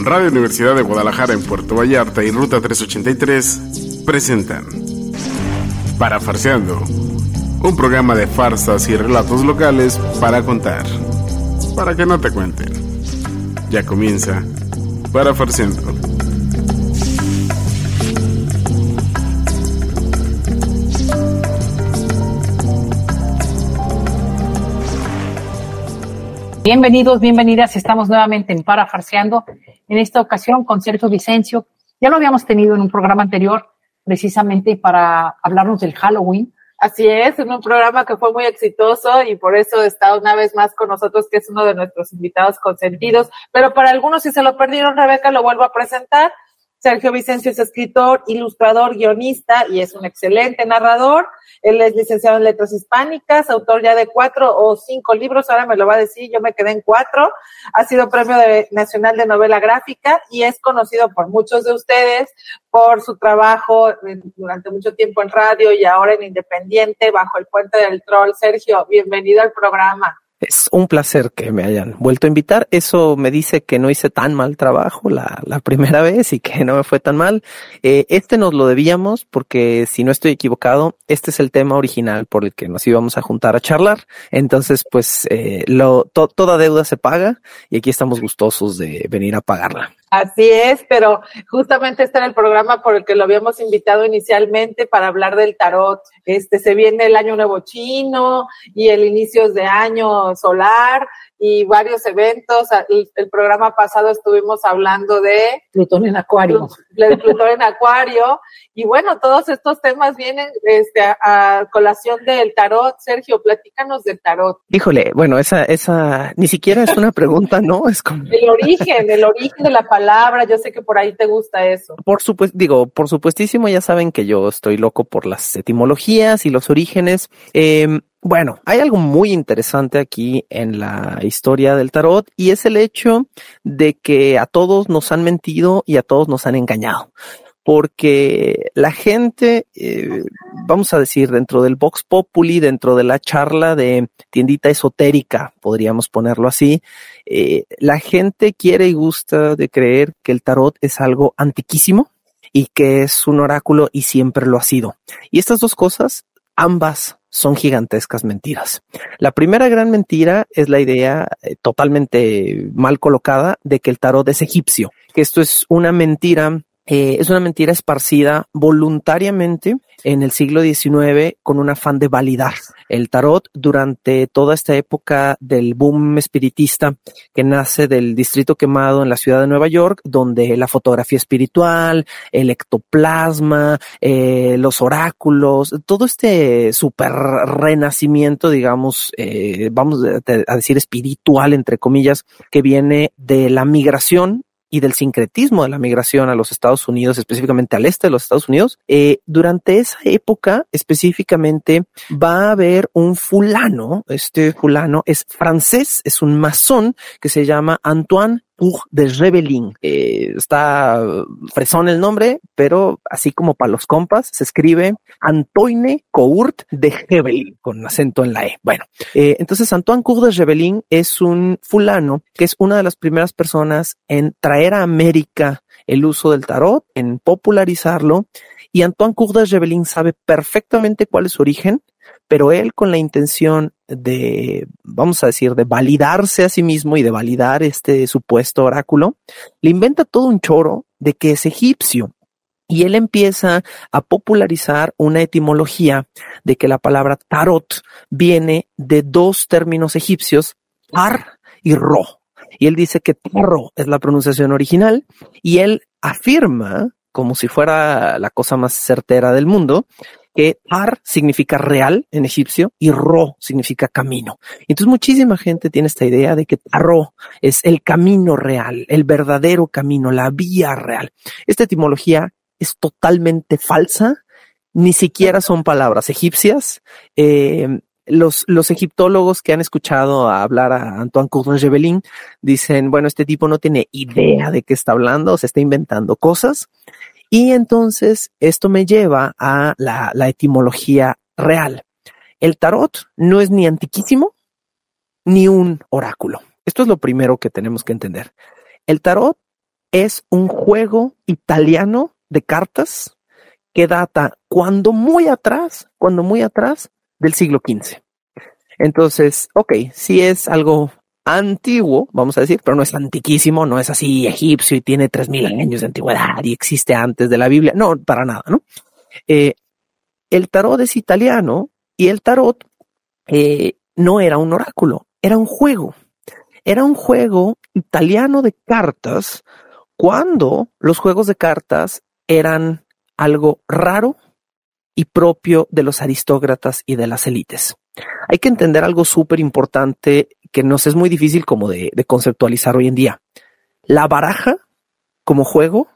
Radio Universidad de Guadalajara en Puerto Vallarta y Ruta 383 presentan Parafarseando, un programa de farsas y relatos locales para contar, para que no te cuenten. Ya comienza Parafarseando. Bienvenidos, bienvenidas. Estamos nuevamente en Parafarseando, en esta ocasión con Sergio Vicencio. Ya lo habíamos tenido en un programa anterior, precisamente para hablarnos del Halloween. Así es, en un programa que fue muy exitoso y por eso está una vez más con nosotros, que es uno de nuestros invitados consentidos. Pero para algunos, si se lo perdieron, Rebeca, lo vuelvo a presentar. Sergio Vicencio es escritor, ilustrador, guionista y es un excelente narrador. Él es licenciado en Letras Hispánicas, autor ya de 4 o 5 libros, ahora me lo va a decir, yo me quedé en 4. Ha sido Premio Nacional de Novela Gráfica y es conocido por muchos de ustedes por su trabajo durante mucho tiempo en radio y ahora en Independiente, bajo el Puente del Troll. Sergio, bienvenido al programa. Es un placer que me hayan vuelto a invitar. Eso me dice que no hice tan mal trabajo la primera vez y que no me fue tan mal. Nos lo debíamos porque, si no estoy equivocado, este es el tema original por el que nos íbamos a juntar a charlar. Entonces, pues, toda deuda se paga y aquí estamos gustosos de venir a pagarla. Así es, pero justamente este era el programa por el que lo habíamos invitado inicialmente para hablar del tarot. Se viene el año nuevo chino y el inicio de año solar y varios eventos. El programa pasado estuvimos hablando de Plutón en Acuario. De Plutón en Acuario. Y bueno, todos estos temas vienen a colación del tarot. Sergio, platícanos del tarot. Híjole, bueno, esa ni siquiera es una pregunta, ¿no? Es como el origen de la palabra. Yo sé que por ahí te gusta eso. Por supuestísimo, ya saben que yo estoy loco por las etimologías y los orígenes. Bueno, hay algo muy interesante aquí en la historia del tarot y es el hecho de que a todos nos han mentido y a todos nos han engañado. Porque la gente, vamos a decir, dentro del Vox Populi, dentro de la charla de tiendita esotérica, podríamos ponerlo así, la gente quiere y gusta de creer que el tarot es algo antiquísimo y que es un oráculo y siempre lo ha sido. Y estas dos cosas, ambas son gigantescas mentiras. La primera gran mentira es la idea totalmente mal colocada de que el tarot es egipcio, que esto es una mentira. Es una mentira esparcida voluntariamente en el siglo XIX con un afán de validar el tarot durante toda esta época del boom espiritista que nace del Distrito Quemado en la ciudad de Nueva York, donde la fotografía espiritual, el ectoplasma, los oráculos, todo este super renacimiento, digamos, vamos a decir espiritual, entre comillas, que viene de la migración y del sincretismo de la migración a los Estados Unidos, específicamente al este de los Estados Unidos. Durante esa época específicamente va a haber un fulano, este fulano es francés, es un masón que se llama Antoine Cour de Rebellin. Está fresón el nombre, pero así como para los compas, se escribe Antoine Court de Rebellin, con acento en la E. Bueno, entonces Antoine Court de Rebellin es un fulano que es una de las primeras personas en traer a América el uso del tarot, en popularizarlo, y Antoine Court de Rebellin sabe perfectamente cuál es su origen, pero él, con la intención de, vamos a decir, de validarse a sí mismo y de validar este supuesto oráculo, le inventa todo un choro de que es egipcio. Y él empieza a popularizar una etimología de que la palabra tarot viene de dos términos egipcios, tar y ro. Y él dice que tarro es la pronunciación original y él afirma, como si fuera la cosa más certera del mundo, que tar significa real en egipcio y ro significa camino. Entonces muchísima gente tiene esta idea de que tarro es el camino real, el verdadero camino, la vía real. Esta etimología es totalmente falsa, ni siquiera son palabras egipcias. Los egiptólogos que han escuchado hablar a Antoine Court de Rebellin dicen, bueno, este tipo no tiene idea de qué está hablando, se está inventando cosas. Y entonces esto me lleva a la etimología real. El tarot no es ni antiquísimo ni un oráculo. Esto es lo primero que tenemos que entender. El tarot es un juego italiano de cartas que data cuando muy atrás del siglo XV. Entonces, sí es algo antiguo, vamos a decir, pero no es antiquísimo, no es así egipcio y tiene 3000 años de antigüedad y existe antes de la Biblia. No, para nada, ¿no? El tarot es italiano y el tarot no era un oráculo, era un juego. Era un juego italiano de cartas cuando los juegos de cartas eran algo raro y propio de los aristócratas y de las élites. Hay que entender algo súper importante que nos es muy difícil como de conceptualizar hoy en día. La baraja como juego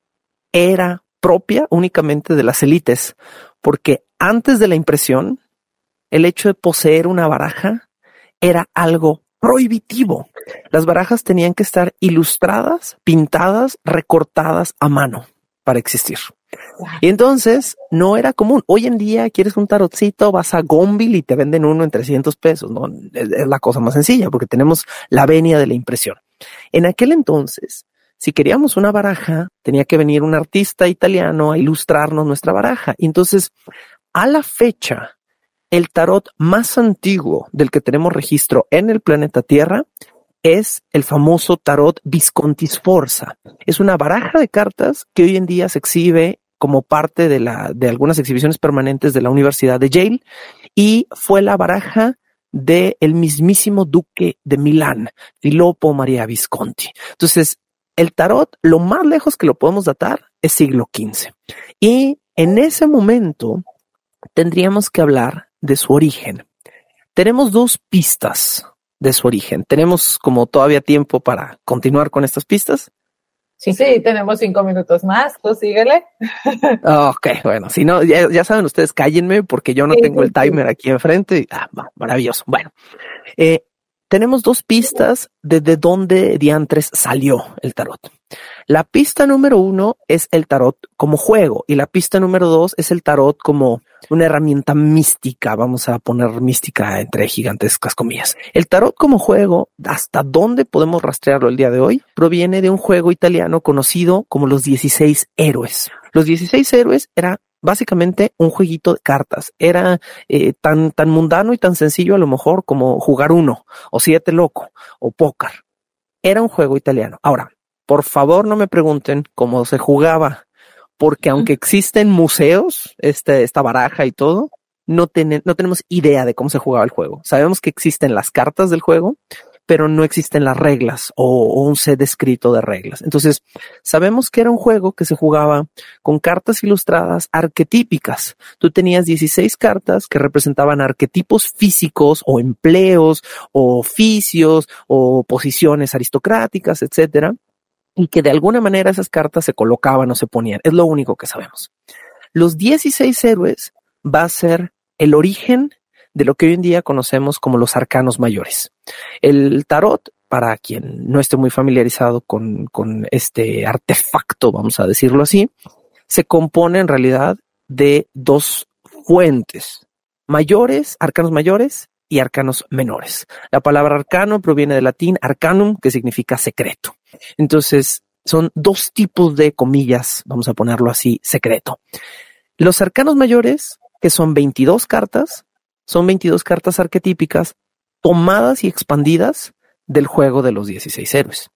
era propia únicamente de las élites, porque antes de la impresión, el hecho de poseer una baraja era algo prohibitivo. Las barajas tenían que estar ilustradas, pintadas, recortadas a mano para existir. Y entonces no era común. Hoy en día quieres un tarotcito, vas a Gonville y te venden uno en 300 pesos. No, es la cosa más sencilla porque tenemos la venia de la impresión. En aquel entonces, si queríamos una baraja, tenía que venir un artista italiano a ilustrarnos nuestra baraja. Y entonces, a la fecha, el tarot más antiguo del que tenemos registro en el planeta Tierra es el famoso tarot Visconti Sforza. Es una baraja de cartas que hoy en día se exhibe como parte de algunas exhibiciones permanentes de la Universidad de Yale y fue la baraja del mismísimo duque de Milán, Filippo Maria Visconti. Entonces, el tarot, lo más lejos que lo podemos datar es siglo XV. Y en ese momento tendríamos que hablar de su origen. Tenemos dos pistas de su origen. ¿Tenemos como todavía tiempo para continuar con estas pistas? Sí, tenemos 5 minutos más. Tú síguele. Ok, bueno, si no, ya saben ustedes, cállenme porque yo no tengo el timer aquí enfrente. Maravilloso. Bueno, tenemos dos pistas de dónde diantres salió el tarot. La pista número 1 es el tarot como juego y la pista número 2 es el tarot como una herramienta mística. Vamos a poner mística entre gigantescas comillas. El tarot como juego, hasta dónde podemos rastrearlo el día de hoy, proviene de un juego italiano conocido como los 16 héroes. Los 16 héroes era básicamente un jueguito de cartas. Era tan mundano y tan sencillo a lo mejor como jugar uno o 7 loco o póker. Era un juego italiano. Ahora, por favor, no me pregunten cómo se jugaba, porque aunque existen museos, esta baraja y todo, no tenemos idea de cómo se jugaba el juego. Sabemos que existen las cartas del juego, pero no existen las reglas o un set escrito de reglas. Entonces, sabemos que era un juego que se jugaba con cartas ilustradas arquetípicas. Tú tenías 16 cartas que representaban arquetipos físicos o empleos o oficios o posiciones aristocráticas, etcétera. Y que de alguna manera esas cartas se colocaban o se ponían. Es lo único que sabemos. Los 16 héroes va a ser el origen de lo que hoy en día conocemos como los arcanos mayores. El tarot, para quien no esté muy familiarizado con este artefacto, vamos a decirlo así, se compone en realidad de dos fuentes mayores, arcanos mayores y arcanos menores. La palabra arcano proviene del latín arcanum, que significa secreto. Entonces, son dos tipos de, comillas, vamos a ponerlo así, secreto. Los arcanos mayores, que son 22 cartas, son 22 cartas arquetípicas tomadas y expandidas del juego de los 16 héroes.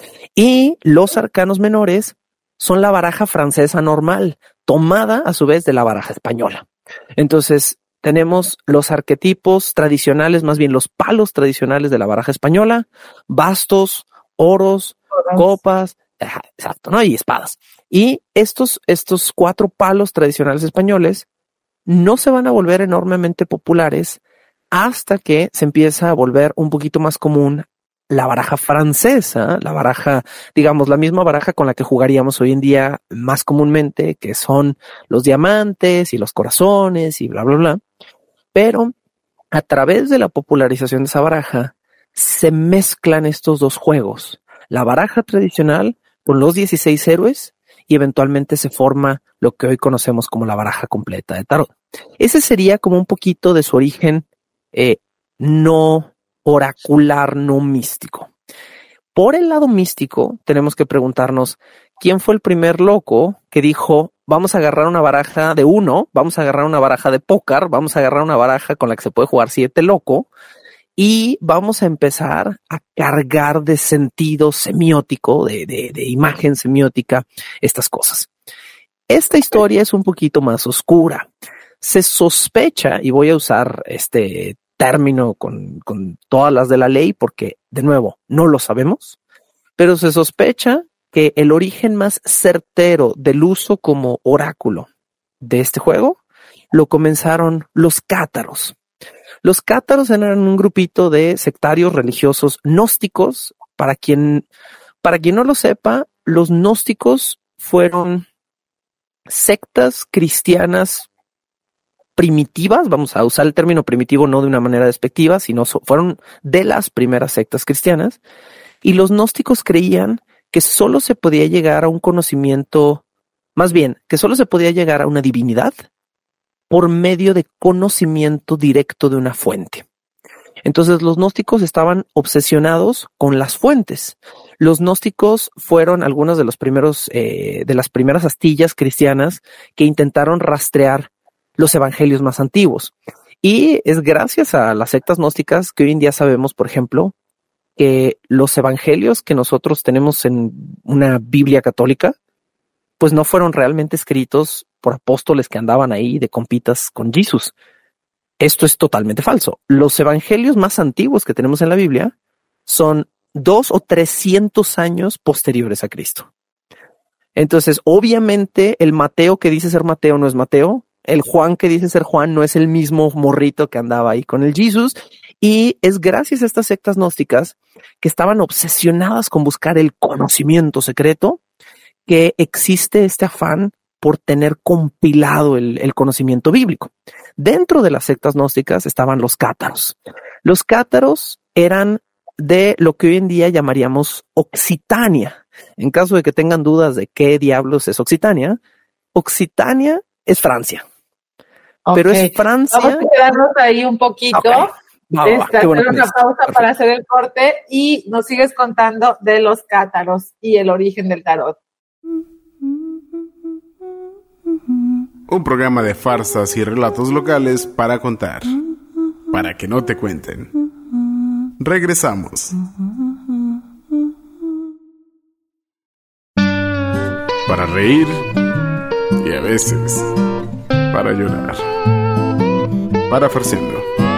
Y los arcanos menores son la baraja francesa normal, tomada a su vez de la baraja española. Entonces, tenemos los arquetipos tradicionales, más bien los palos tradicionales de la baraja española, bastos, oros, copas, exacto, ¿no? Y espadas. Y estos 4 palos tradicionales españoles no se van a volver enormemente populares hasta que se empieza a volver un poquito más común la baraja francesa, la baraja, digamos, la misma baraja con la que jugaríamos hoy en día más comúnmente, que son los diamantes y los corazones y bla, bla, bla. Pero a través de la popularización de esa baraja se mezclan estos dos juegos, la baraja tradicional con los 16 héroes y eventualmente se forma lo que hoy conocemos como la baraja completa de tarot. Ese sería como un poquito de su origen no oracular, no místico. Por el lado místico, tenemos que preguntarnos quién fue el primer loco que dijo, vamos a agarrar una baraja de 1, vamos a agarrar una baraja de póker, vamos a agarrar una baraja con la que se puede jugar 7 loco y vamos a empezar a cargar de sentido semiótico, de imagen semiótica, estas cosas. Esta historia es un poquito más oscura. Se sospecha, y voy a usar este término con todas las de la ley porque, de nuevo, no lo sabemos, pero se sospecha que el origen más certero del uso como oráculo de este juego lo comenzaron los cátaros. Los cátaros eran un grupito de sectarios religiosos gnósticos. Para quien no lo sepa, los gnósticos fueron sectas cristianas primitivas, vamos a usar el término primitivo no de una manera despectiva, sino fueron de las primeras sectas cristianas, y los gnósticos creían que solo se podía llegar a un conocimiento, más bien, que solo se podía llegar a una divinidad por medio de conocimiento directo de una fuente. Entonces los gnósticos estaban obsesionados con las fuentes. Los gnósticos fueron algunos de los primeros, de las primeras astillas cristianas que intentaron rastrear los evangelios más antiguos. Y es gracias a las sectas gnósticas que hoy en día sabemos, por ejemplo, que los evangelios que nosotros tenemos en una Biblia católica, pues no fueron realmente escritos por apóstoles que andaban ahí de compitas con Jesús. Esto es totalmente falso. Los evangelios más antiguos que tenemos en la Biblia son 200 o 300 años posteriores a Cristo. Entonces, obviamente, el Mateo que dice ser Mateo no es Mateo. El Juan que dice ser Juan no es el mismo morrito que andaba ahí con el Jesús. Y es gracias a estas sectas gnósticas que estaban obsesionadas con buscar el conocimiento secreto que existe este afán por tener compilado el conocimiento bíblico. Dentro de las sectas gnósticas estaban los cátaros. Los cátaros eran de lo que hoy en día llamaríamos Occitania. En caso de que tengan dudas de qué diablos es Occitania es Francia. Okay. Pero es Francia. Vamos a quedarnos ahí un poquito. Okay. Hacer una pausa para hacer el corte y nos sigues contando de los cátaros y el origen del tarot. Un programa de farsas y relatos locales para contar, para que no te cuenten. Regresamos. Para reír y a veces para llorar. Para Farciendo.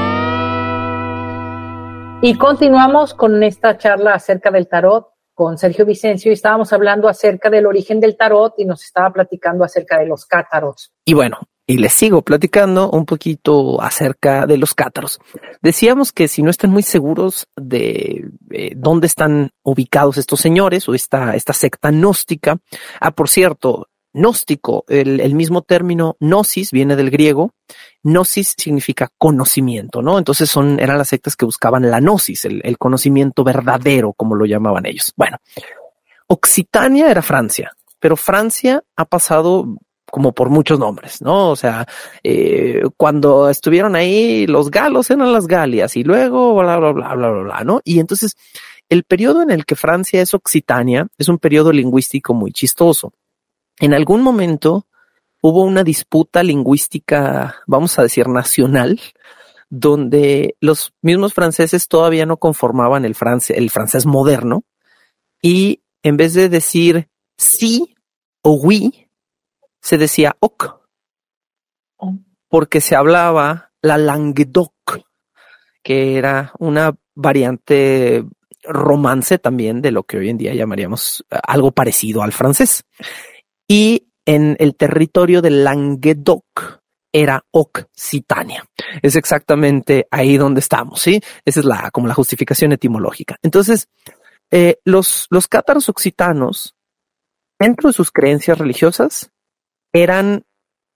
Y continuamos con esta charla acerca del tarot con Sergio Vicencio y estábamos hablando acerca del origen del tarot y nos estaba platicando acerca de los cátaros. Y bueno, y les sigo platicando un poquito acerca de los cátaros. Decíamos que si no están muy seguros de dónde están ubicados estos señores o esta secta gnóstica. Por cierto, gnóstico, el mismo término gnosis viene del griego. Gnosis significa conocimiento, ¿no? Entonces eran las sectas que buscaban la gnosis, el conocimiento verdadero, como lo llamaban ellos. Bueno, Occitania era Francia, pero Francia ha pasado como por muchos nombres, ¿no? O sea, cuando estuvieron ahí, los galos eran las Galias y luego bla, bla, bla, bla, bla, bla, ¿no? Y entonces el periodo en el que Francia es Occitania es un periodo lingüístico muy chistoso. En algún momento hubo una disputa lingüística, vamos a decir, nacional, donde los mismos franceses todavía no conformaban el francés moderno y en vez de decir sí o oui, se decía oc, porque se hablaba la Languedoc, que era una variante romance también de lo que hoy en día llamaríamos algo parecido al francés. Y en el territorio de Languedoc era Occitania. Es exactamente ahí donde estamos, ¿sí? Esa es como la justificación etimológica. Entonces, los cátaros occitanos, dentro de sus creencias religiosas, eran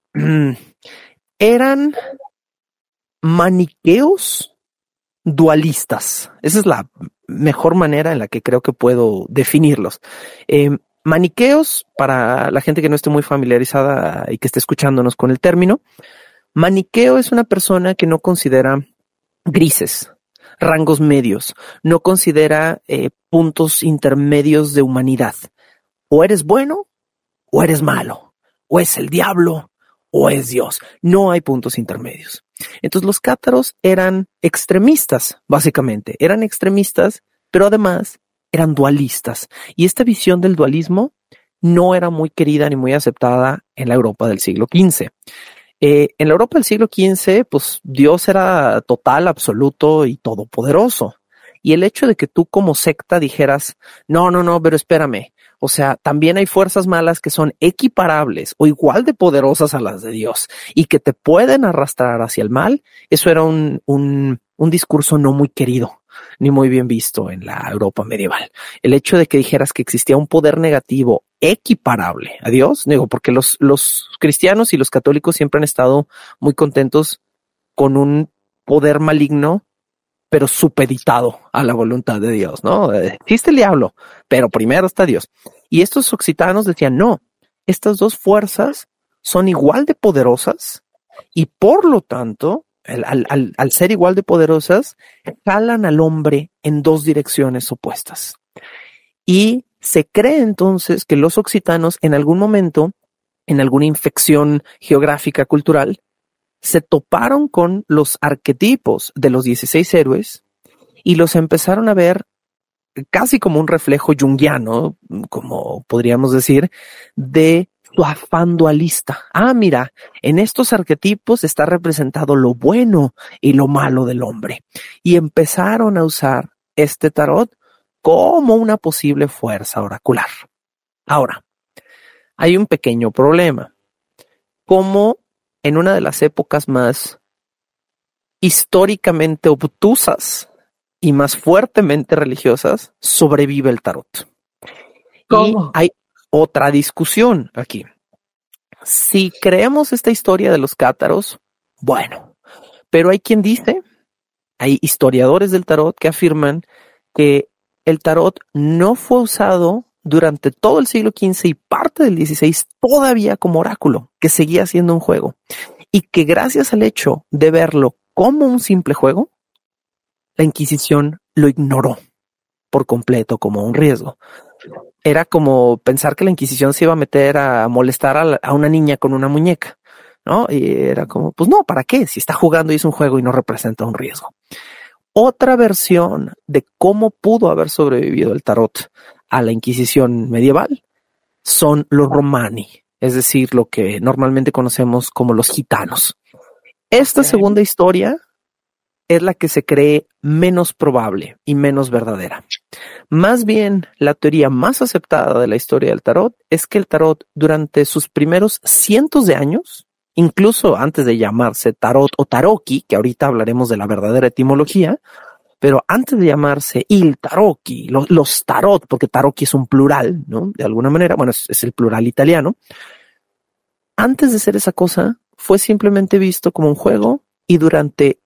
maniqueos dualistas. Esa es la mejor manera en la que creo que puedo definirlos. Maniqueos, para la gente que no esté muy familiarizada y que esté escuchándonos con el término, maniqueo es una persona que no considera grises. rangos medios, no considera puntos intermedios de humanidad. O eres bueno o eres malo, o es el diablo o es Dios. No hay puntos intermedios. Entonces los cátaros eran extremistas, básicamente. Eran extremistas, pero además eran dualistas. Y esta visión del dualismo no era muy querida ni muy aceptada en la Europa del siglo XV. En la Europa del siglo XV, pues Dios era total, absoluto y todopoderoso. Y el hecho de que tú como secta dijeras, no, pero espérame. O sea, también hay fuerzas malas que son equiparables o igual de poderosas a las de Dios y que te pueden arrastrar hacia el mal. Eso era un discurso no muy querido ni muy bien visto en la Europa medieval. El hecho de que dijeras que existía un poder negativo equiparable a Dios, digo, porque los cristianos y los católicos siempre han estado muy contentos con un poder maligno, pero supeditado a la voluntad de Dios, ¿no? Existe el diablo, pero primero está Dios. Y estos occitanos decían, no, estas dos fuerzas son igual de poderosas y por lo tanto, al ser igual de poderosas, jalan al hombre en dos direcciones opuestas. Y se cree entonces que los occitanos en algún momento, en alguna infección geográfica cultural, se toparon con los arquetipos de los 16 héroes y los empezaron a ver casi como un reflejo junguiano, como podríamos decir, de su afán dualista. Mira, en estos arquetipos está representado lo bueno y lo malo del hombre. Y empezaron a usar este tarot como una posible fuerza oracular. Ahora, hay un pequeño problema. Como en una de las épocas más históricamente obtusas y más fuertemente religiosas, sobrevive el tarot. ¿Cómo? Y hay otra discusión aquí. Si creemos esta historia de los cátaros, bueno, pero hay quien dice, hay historiadores del tarot que afirman que el tarot no fue usado durante todo el siglo XV y parte del XVI todavía como oráculo, que seguía siendo un juego. Y que gracias al hecho de verlo como un simple juego, la Inquisición lo ignoró por completo como un riesgo. Era como pensar que la Inquisición se iba a meter a molestar a una niña con una muñeca, ¿no? Y era como, pues no, ¿para qué? Si está jugando y es un juego y no representa un riesgo. Otra versión de cómo pudo haber sobrevivido el tarot a la Inquisición medieval son los romani, es decir, lo que normalmente conocemos como los gitanos. Esta segunda historia es la que se cree menos probable y menos verdadera. Más bien, la teoría más aceptada de la historia del tarot es que el tarot durante sus primeros cientos de años, incluso antes de llamarse tarot o taroki, que ahorita hablaremos de la verdadera etimología, pero antes de llamarse il tarocchi, los tarot, porque tarocchi es un plural, ¿no? De alguna manera, bueno, es el plural italiano. Antes de ser esa cosa, fue simplemente visto como un juego y durante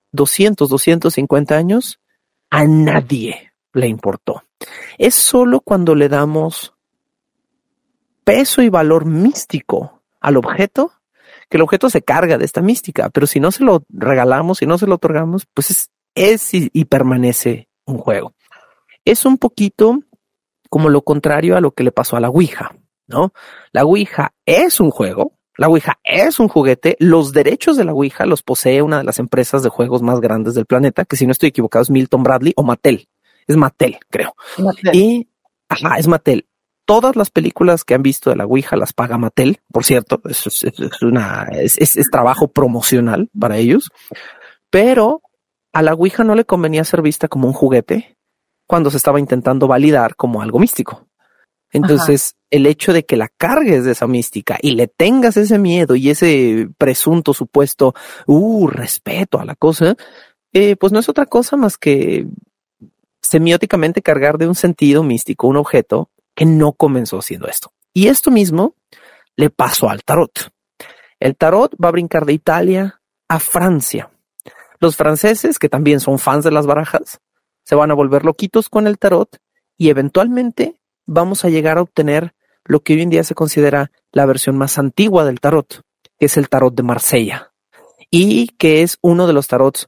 250 años a nadie le importó. Es solo cuando le damos peso y valor místico al objeto que el objeto se carga de esta mística, pero si no se lo regalamos, si no se lo otorgamos, pues es y permanece un juego. Es un poquito como lo contrario a lo que le pasó a la Ouija, ¿no? La Ouija es un juego, la Ouija es un juguete, los derechos de la Ouija los posee una de las empresas de juegos más grandes del planeta, que si no estoy equivocado es Milton Bradley o Mattel. Es Mattel, creo. Mattel. Y, es Mattel. Todas las películas que han visto de la Ouija las paga Mattel, por cierto, es trabajo promocional para ellos, pero a la Ouija no le convenía ser vista como un juguete cuando se estaba intentando validar como algo místico. Entonces, el hecho de que la cargues de esa mística y le tengas ese miedo y ese presunto supuesto respeto a la cosa, pues no es otra cosa más que semióticamente cargar de un sentido místico un objeto que no comenzó siendo esto. Y esto mismo le pasó al tarot. El tarot va a brincar de Italia a Francia. Los franceses, que también son fans de las barajas, se van a volver loquitos con el tarot y eventualmente vamos a llegar a obtener lo que hoy en día se considera la versión más antigua del tarot, que es el tarot de Marsella, y que es uno de los tarots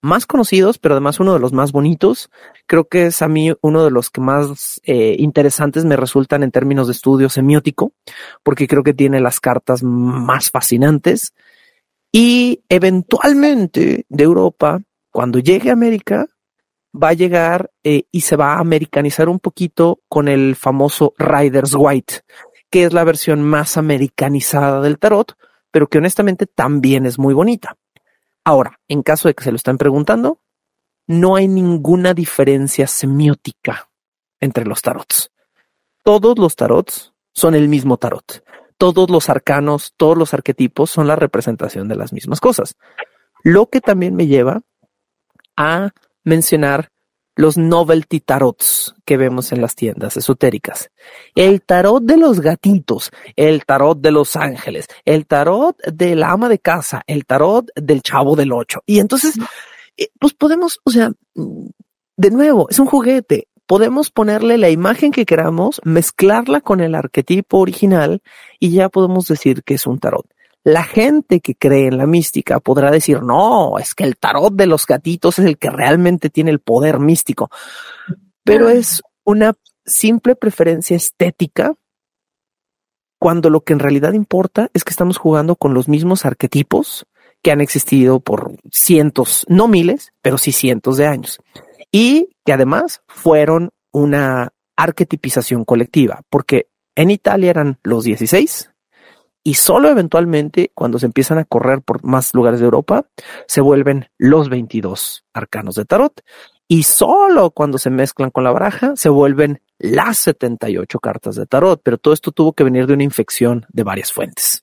más conocidos, pero además uno de los más bonitos. Creo que es a mí uno de los que más interesantes me resultan en términos de estudio semiótico, porque creo que tiene las cartas más fascinantes. Y eventualmente de Europa, cuando llegue a América, va a llegar y se va a americanizar un poquito con el famoso Rider's White, que es la versión más americanizada del tarot, pero que honestamente también es muy bonita. Ahora, en caso de que se lo estén preguntando, no hay ninguna diferencia semiótica entre los tarots. Todos los tarots son el mismo tarot. Todos los arcanos, todos los arquetipos son la representación de las mismas cosas. Lo que también me lleva a mencionar los novelty tarots que vemos en las tiendas esotéricas. El tarot de los gatitos, el tarot de los ángeles, el tarot de la ama de casa, el tarot del chavo del 8. Y entonces, pues podemos, o sea, de nuevo, es un juguete. Podemos ponerle la imagen que queramos, mezclarla con el arquetipo original y ya podemos decir que es un tarot. La gente que cree en la mística podrá decir, no, es que el tarot de los gatitos es el que realmente tiene el poder místico. Pero es una simple preferencia estética cuando lo que en realidad importa es que estamos jugando con los mismos arquetipos que han existido por cientos, no miles, pero sí cientos de años. Y que además fueron una arquetipización colectiva, porque en Italia eran los 16 y solo eventualmente cuando se empiezan a correr por más lugares de Europa se vuelven los 22 arcanos de tarot y solo cuando se mezclan con la baraja se vuelven las 78 cartas de tarot, pero todo esto tuvo que venir de una infección de varias fuentes.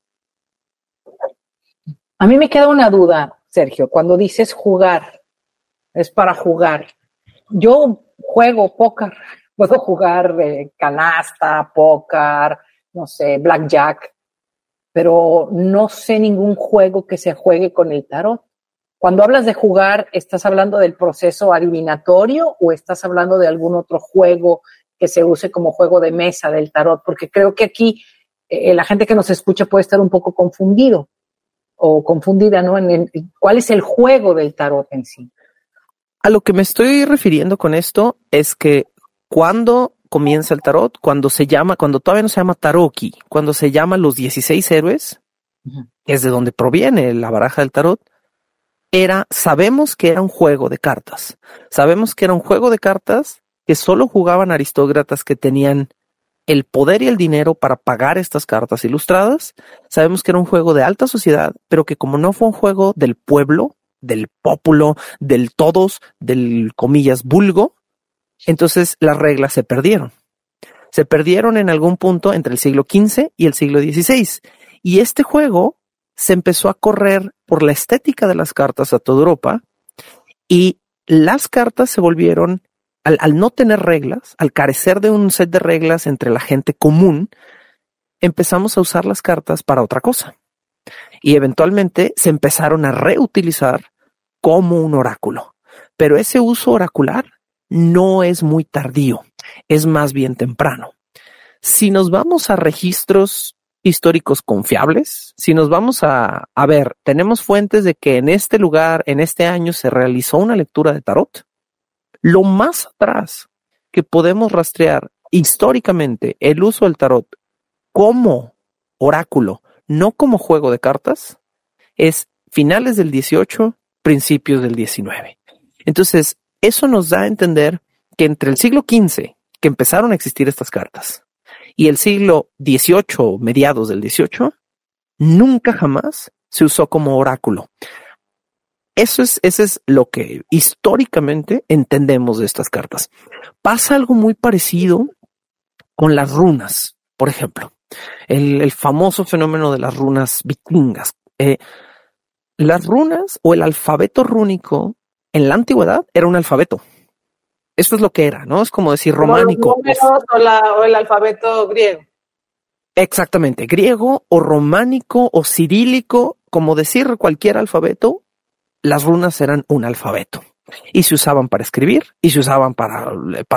A mí me queda una duda, Sergio, cuando dices jugar, es para jugar. Yo juego póker, puedo jugar canasta, póker, no sé, blackjack, pero no sé ningún juego que se juegue con el tarot. Cuando hablas de jugar, ¿estás hablando del proceso adivinatorio o estás hablando de algún otro juego que se use como juego de mesa del tarot? Porque creo que aquí la gente que nos escucha puede estar un poco confundido o confundida, ¿no? En ¿cuál es el juego del tarot en sí? A lo que me estoy refiriendo con esto es que cuando comienza el tarot, cuando todavía no se llama Taroki, cuando se llama los 16 héroes, es de donde proviene la baraja del tarot, sabemos que era un juego de cartas. Sabemos que era un juego de cartas que solo jugaban aristócratas que tenían el poder y el dinero para pagar estas cartas ilustradas. Sabemos que era un juego de alta sociedad, pero que como no fue un juego del pueblo, del pópulo, del todos, del comillas vulgo, entonces las reglas se perdieron. Se perdieron en algún punto entre el siglo XV y el siglo XVI. Y este juego se empezó a correr por la estética de las cartas a toda Europa y las cartas se volvieron, al no tener reglas, al carecer de un set de reglas entre la gente común, empezamos a usar las cartas para otra cosa. Y eventualmente se empezaron a reutilizar como un oráculo. Pero ese uso oracular no es muy tardío, es más bien temprano. Si nos vamos a registros históricos confiables, si nos vamos a ver, tenemos fuentes de que en este lugar, en este año se realizó una lectura de tarot, lo más atrás que podemos rastrear históricamente el uso del tarot como oráculo, no como juego de cartas, es finales del 18, principios del 19. Entonces, eso nos da a entender que entre el siglo XV, que empezaron a existir estas cartas, y el siglo XVIII, mediados del 18, nunca jamás se usó como oráculo. Eso es lo que históricamente entendemos de estas cartas. Pasa algo muy parecido con las runas, por ejemplo. El famoso fenómeno de las runas vikingas. Las runas o el alfabeto rúnico en la antigüedad era un alfabeto. Esto es lo que era, ¿no? Es como decir románico. O el alfabeto griego. Exactamente, griego o románico o cirílico, como decir cualquier alfabeto, las runas eran un alfabeto. Y se usaban para escribir y se usaban para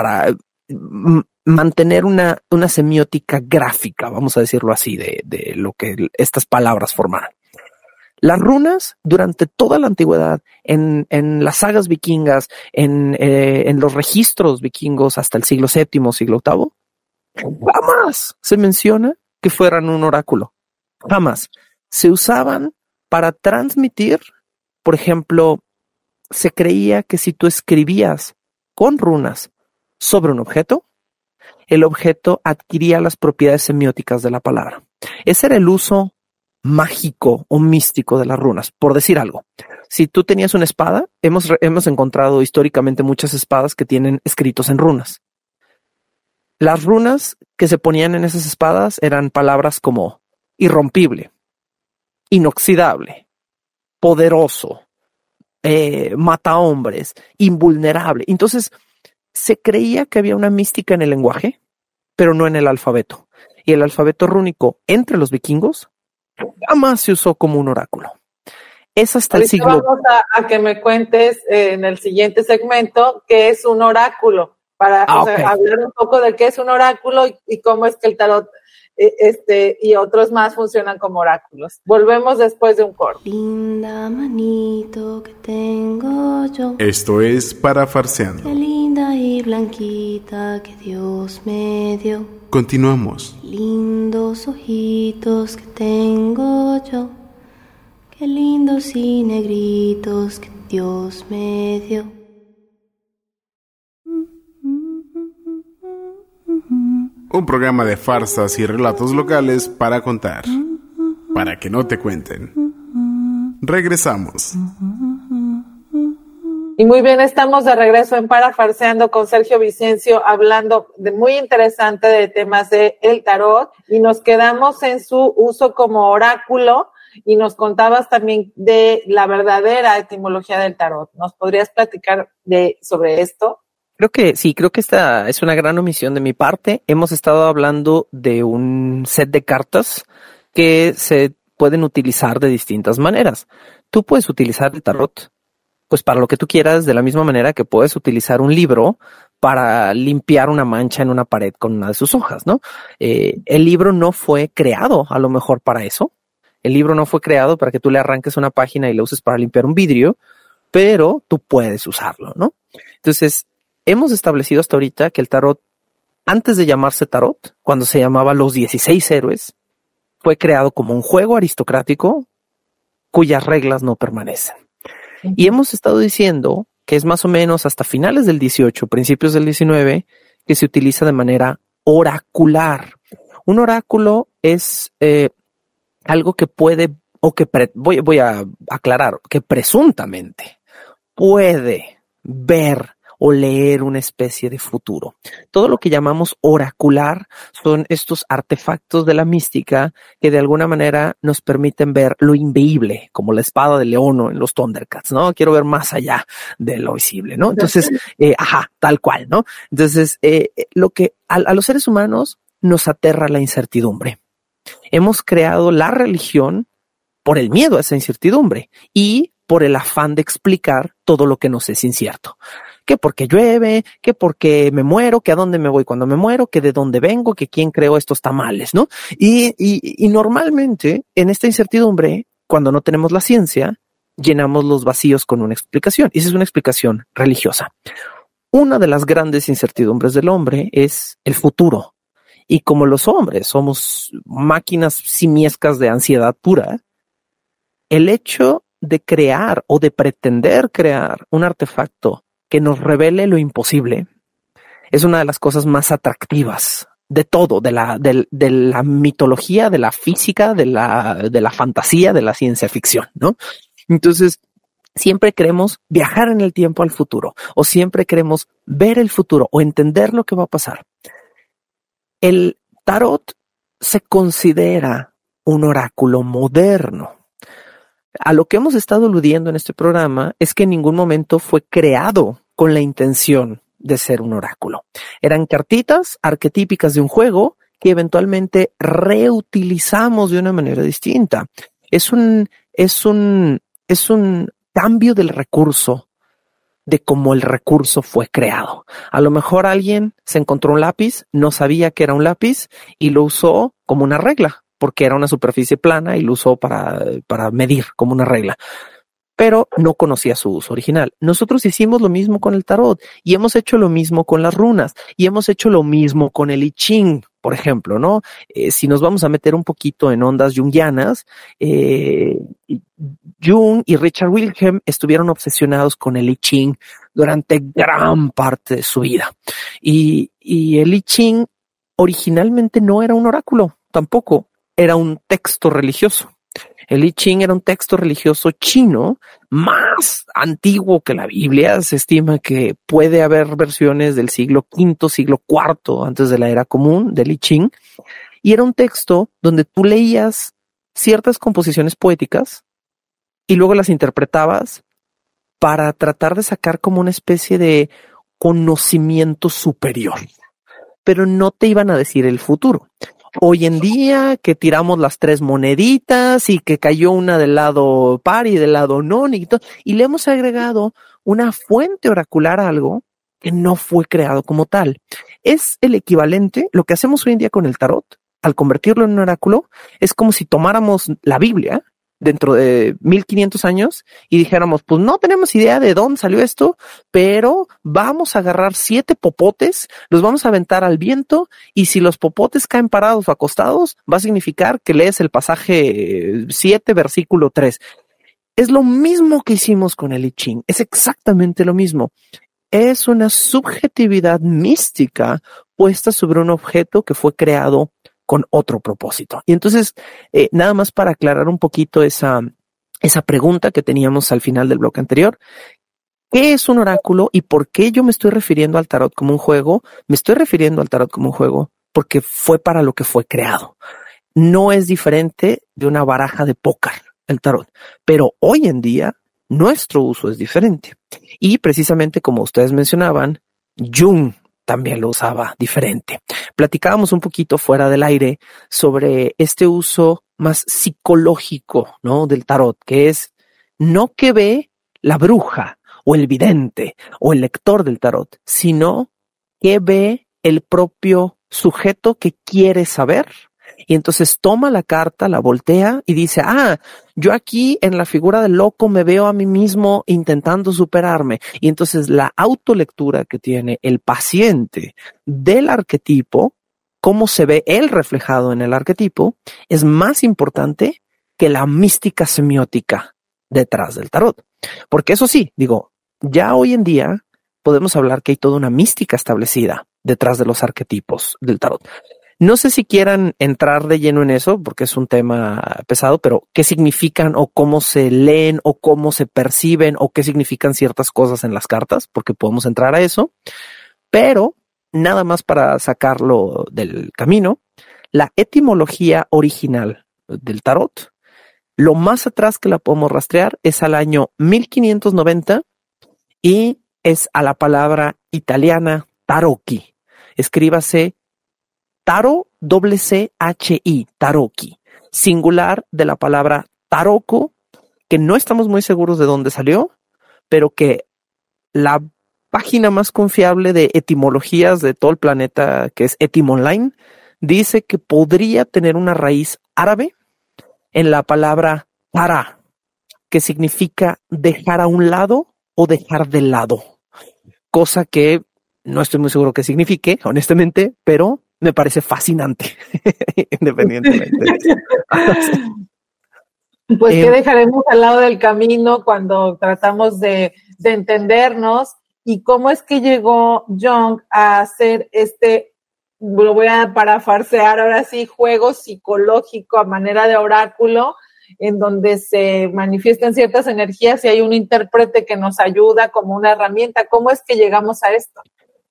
mantener una semiótica gráfica, vamos a decirlo así, de lo que estas palabras formaban. Las runas, durante toda la antigüedad, en las sagas vikingas, en los registros vikingos hasta el siglo VII, siglo VIII, jamás se menciona que fueran un oráculo. Jamás. Se usaban para transmitir, por ejemplo, se creía que si tú escribías con runas sobre un objeto, el objeto adquiría las propiedades semióticas de la palabra. Ese era el uso mágico o místico de las runas, por decir algo. Si tú tenías una espada, hemos encontrado históricamente muchas espadas que tienen escritos en runas. Las runas que se ponían en esas espadas eran palabras como irrompible, inoxidable, poderoso, mata hombres, invulnerable. Entonces, se creía que había una mística en el lenguaje, pero no en el alfabeto. Y el alfabeto rúnico entre los vikingos jamás se usó como un oráculo. Es hasta el siglo... Vamos a que me cuentes en el siguiente segmento qué es un oráculo, para okay, hablar un poco de qué es un oráculo y cómo es que el tarot y otros más funcionan como oráculos. Volvemos después de un corte. Linda manito que tengo yo. Esto es Parafarseando. Qué linda y blanquita que Dios me dio. Continuamos. Lindos ojitos que tengo yo. Qué lindos y negritos que Dios me dio. Un programa de farsas y relatos locales para contar, para que no te cuenten. Regresamos. Y muy bien, estamos de regreso en Parafarseando con Sergio Vicencio, hablando de muy interesante de temas de el tarot, y nos quedamos en su uso como oráculo, y nos contabas también de la verdadera etimología del tarot. ¿Nos podrías platicar sobre esto? Creo que sí, creo que esta es una gran omisión de mi parte. Hemos estado hablando de un set de cartas que se pueden utilizar de distintas maneras. Tú puedes utilizar el tarot pues para lo que tú quieras, de la misma manera que puedes utilizar un libro para limpiar una mancha en una pared con una de sus hojas, ¿no? El libro no fue creado a lo mejor para eso. El libro no fue creado para que tú le arranques una página y la uses para limpiar un vidrio, pero tú puedes usarlo, ¿no? Entonces, hemos establecido hasta ahorita que el tarot, antes de llamarse tarot, cuando se llamaba Los 16 Héroes, fue creado como un juego aristocrático cuyas reglas no permanecen. Y hemos estado diciendo que es más o menos hasta finales del 18, principios del 19, que se utiliza de manera oracular. Un oráculo es algo que puede, o que voy a aclarar, que presuntamente puede ver o leer una especie de futuro. Todo lo que llamamos oracular son estos artefactos de la mística que de alguna manera nos permiten ver lo inveíble, como la espada de Leono en los Thundercats, ¿no? Quiero ver más allá de lo visible, ¿no? Entonces, tal cual, ¿no? Entonces, lo que a los seres humanos nos aterra la incertidumbre. Hemos creado la religión por el miedo a esa incertidumbre y por el afán de explicar todo lo que nos es incierto. Que porque llueve, que porque me muero, que a dónde me voy cuando me muero, que de dónde vengo, que quién creó estos tamales, ¿no? Y normalmente en esta incertidumbre, cuando no tenemos la ciencia, llenamos los vacíos con una explicación. Y esa es una explicación religiosa. Una de las grandes incertidumbres del hombre es el futuro. Y como los hombres somos máquinas simiescas de ansiedad pura, el hecho de crear o de pretender crear un artefacto que nos revele lo imposible es una de las cosas más atractivas de todo, de la mitología, de la física, de la fantasía, de la ciencia ficción, ¿no? Entonces, siempre queremos viajar en el tiempo al futuro, o siempre queremos ver el futuro o entender lo que va a pasar. El tarot se considera un oráculo moderno. A lo que hemos estado aludiendo en este programa es que en ningún momento fue creado con la intención de ser un oráculo. Eran cartitas arquetípicas de un juego que eventualmente reutilizamos de una manera distinta. Es un cambio del recurso, de cómo el recurso fue creado. A lo mejor alguien se encontró un lápiz, no sabía que era un lápiz y lo usó como una regla. porque era una superficie plana y lo usó para medir como una regla, pero no conocía su uso original. Nosotros hicimos lo mismo con el tarot y hemos hecho lo mismo con las runas y hemos hecho lo mismo con el I Ching, por ejemplo, ¿no? Si nos vamos a meter un poquito en ondas junguianas, Jung y Richard Wilhelm estuvieron obsesionados con el I Ching durante gran parte de su vida. Y el I Ching originalmente no era un oráculo, tampoco era un texto religioso. El I Ching era un texto religioso chino más antiguo que la Biblia. Se estima que puede haber versiones del siglo V, siglo IV, antes de la era común del I Ching. Y era un texto donde tú leías ciertas composiciones poéticas y luego las interpretabas para tratar de sacar como una especie de conocimiento superior. Pero no te iban a decir el futuro. Hoy en día que tiramos las 3 moneditas y que cayó una del lado par y del lado non y le hemos agregado una fuente oracular a algo que no fue creado como tal. Es el equivalente, lo que hacemos hoy en día con el tarot, al convertirlo en un oráculo, es como si tomáramos la Biblia dentro de 1500 años y dijéramos, pues no tenemos idea de dónde salió esto, pero vamos a agarrar 7 popotes, los vamos a aventar al viento y si los popotes caen parados o acostados, va a significar que lees el pasaje 7, versículo 3. Es lo mismo que hicimos con el I Ching, es exactamente lo mismo. Es una subjetividad mística puesta sobre un objeto que fue creado con otro propósito. Y entonces, nada más para aclarar un poquito esa pregunta que teníamos al final del bloque anterior, ¿qué es un oráculo y por qué yo me estoy refiriendo al tarot como un juego? Me estoy refiriendo al tarot como un juego porque fue para lo que fue creado. No es diferente de una baraja de póker, el tarot, pero hoy en día nuestro uso es diferente. Y precisamente como ustedes mencionaban, Jung también lo usaba diferente. Platicábamos un poquito fuera del aire sobre este uso más psicológico, ¿no? Del tarot, que es no que ve la bruja o el vidente o el lector del tarot, sino que ve el propio sujeto que quiere saber. Y entonces toma la carta, la voltea y dice, yo aquí en la figura del loco me veo a mí mismo intentando superarme. Y entonces la autolectura que tiene el paciente del arquetipo, cómo se ve él reflejado en el arquetipo, es más importante que la mística semiótica detrás del tarot. Porque eso sí, digo, ya hoy en día podemos hablar que hay toda una mística establecida detrás de los arquetipos del tarot. No sé si quieran entrar de lleno en eso, porque es un tema pesado, pero ¿qué significan o cómo se leen o cómo se perciben o qué significan ciertas cosas en las cartas? Porque podemos entrar a eso. Pero nada más para sacarlo del camino, la etimología original del tarot, lo más atrás que la podemos rastrear es al año 1590 y es a la palabra italiana tarocchi. Escríbase Taro, C-H-I, tarocchi, singular de la palabra tarocco, que no estamos muy seguros de dónde salió, pero que la página más confiable de etimologías de todo el planeta, que es Etymonline, dice que podría tener una raíz árabe en la palabra tara, que significa dejar a un lado o dejar de lado, cosa que no estoy muy seguro que signifique, honestamente, pero me parece fascinante, independientemente. Pues que dejaremos al lado del camino cuando tratamos de entendernos y cómo es que llegó Jung a hacer lo voy a parafarsear ahora sí, juego psicológico a manera de oráculo, en donde se manifiestan ciertas energías y hay un intérprete que nos ayuda como una herramienta. ¿Cómo es que llegamos a esto?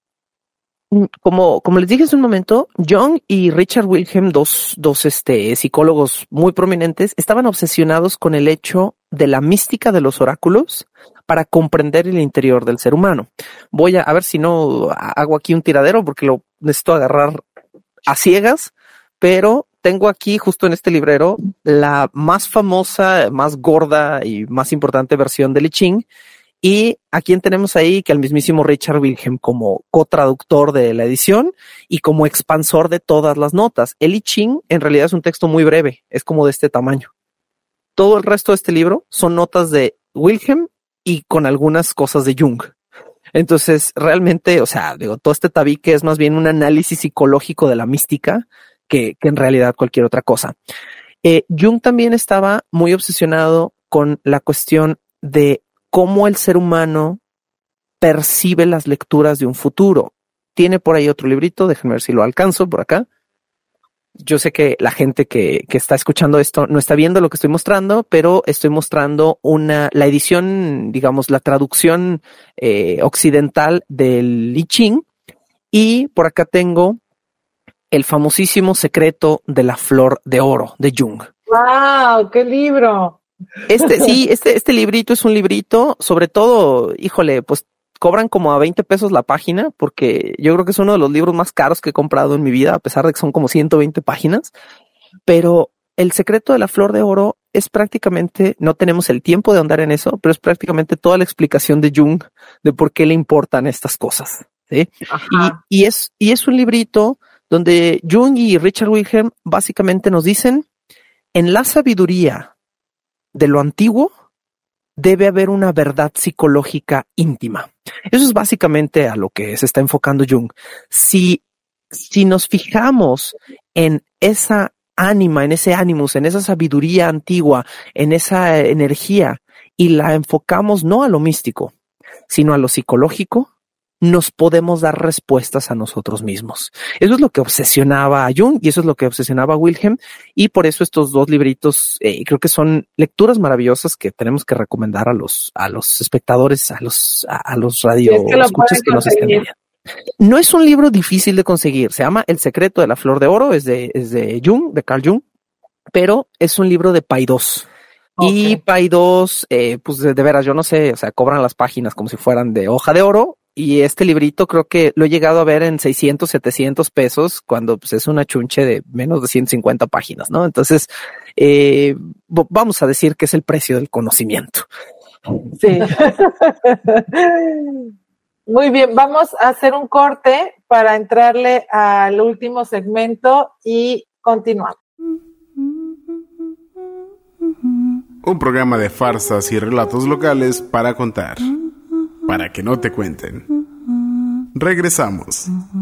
Como les dije hace un momento, Jung y Richard Wilhelm, dos psicólogos muy prominentes, estaban obsesionados con el hecho de la mística de los oráculos para comprender el interior del ser humano. Voy a ver si no hago aquí un tiradero porque lo necesito agarrar a ciegas, pero tengo aquí justo en este librero la más famosa, más gorda y más importante versión del I Ching. Y a quien tenemos ahí, que al mismísimo Richard Wilhelm como cotraductor de la edición y como expansor de todas las notas. El I Ching en realidad es un texto muy breve, es como de este tamaño. Todo el resto de este libro son notas de Wilhelm y con algunas cosas de Jung. Entonces, realmente, o sea, digo, todo este tabique es más bien un análisis psicológico de la mística que en realidad cualquier otra cosa. Jung también estaba muy obsesionado con la cuestión de cómo el ser humano percibe las lecturas de un futuro. Tiene por ahí otro librito, déjenme ver si lo alcanzo por acá. Yo sé que la gente que está escuchando esto no está viendo lo que estoy mostrando, pero estoy mostrando la edición, digamos, la traducción occidental del I Ching. Y por acá tengo el famosísimo Secreto de la Flor de Oro de Jung. ¡Wow! ¡Qué libro! Este librito es un librito, sobre todo, híjole, pues cobran como a 20 pesos la página, porque yo creo que es uno de los libros más caros que he comprado en mi vida, a pesar de que son como 120 páginas. Pero el Secreto de la Flor de Oro es prácticamente, no tenemos el tiempo de ahondar en eso, pero es prácticamente toda la explicación de Jung de por qué le importan estas cosas, ¿sí? Y es un librito donde Jung y Richard Wilhelm básicamente nos dicen, en la sabiduría de lo antiguo debe haber una verdad psicológica íntima. Eso es básicamente a lo que se está enfocando Jung. Si nos fijamos en esa ánima, en ese ánimus, en esa sabiduría antigua, en esa energía, y la enfocamos no a lo místico, sino a lo psicológico, nos podemos dar respuestas a nosotros mismos. Eso es lo que obsesionaba a Jung y eso es lo que obsesionaba a Wilhelm, y por eso estos dos libritos creo que son lecturas maravillosas que tenemos que recomendar a los espectadores, a los radioescuchas que nos estén viendo. No es un libro difícil de conseguir, se llama El Secreto de la Flor de Oro, es de Jung, de Carl Jung, pero es un libro de Paidós. Okay. Y Paidós, pues de veras, yo no sé, o sea, cobran las páginas como si fueran de hoja de oro. Y este librito creo que lo he llegado a ver en 600, 700 pesos cuando pues, es una chunche de menos de 150 páginas, ¿no? Entonces, vamos a decir que es el precio del conocimiento. Sí. Muy bien, vamos a hacer un corte para entrarle al último segmento y continuamos. Un programa de farsas y relatos locales para contar. Para que no te cuenten. Regresamos.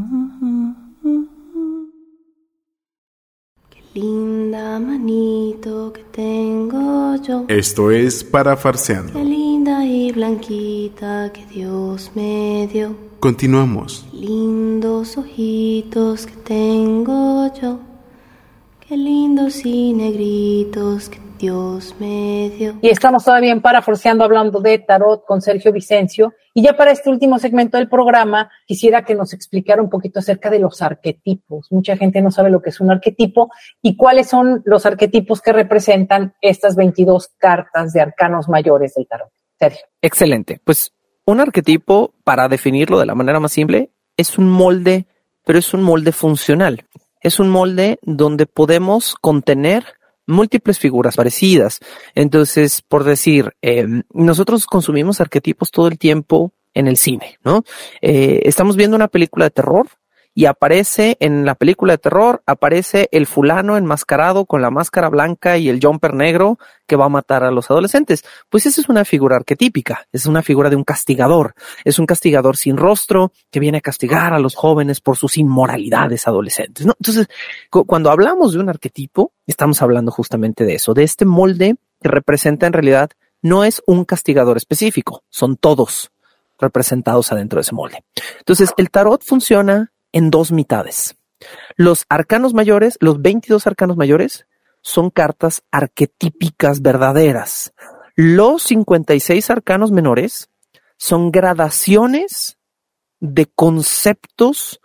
Qué linda manito que tengo yo. Esto es Para Farseando. Qué linda y blanquita que Dios me dio. Continuamos. Qué lindos ojitos que tengo yo. Qué lindos y negritos que Dios me dio. Y estamos todavía en Paraforceando hablando de tarot con Sergio Vicencio. Y ya para este último segmento del programa, quisiera que nos explicara un poquito acerca de los arquetipos. Mucha gente no sabe lo que es un arquetipo y cuáles son los arquetipos que representan estas 22 cartas de arcanos mayores del tarot. Sergio. Excelente. Pues un arquetipo, para definirlo de la manera más simple, es un molde, pero es un molde funcional. Es un molde donde podemos contener múltiples figuras parecidas. Entonces, por decir, nosotros consumimos arquetipos todo el tiempo en el cine, ¿no? Estamos viendo una película de terror y aparece en la película de terror, aparece el fulano enmascarado con la máscara blanca y el jumper negro que va a matar a los adolescentes. Pues esa es una figura arquetípica, es una figura de un castigador. Es un castigador sin rostro que viene a castigar a los jóvenes por sus inmoralidades adolescentes, ¿no? Entonces, cuando hablamos de un arquetipo, estamos hablando justamente de eso, de este molde que representa en realidad no es un castigador específico, son todos representados adentro de ese molde. Entonces, el tarot funciona en dos mitades. Los arcanos mayores, los 22 arcanos mayores, son cartas arquetípicas verdaderas. Los 56 arcanos menores son gradaciones de conceptos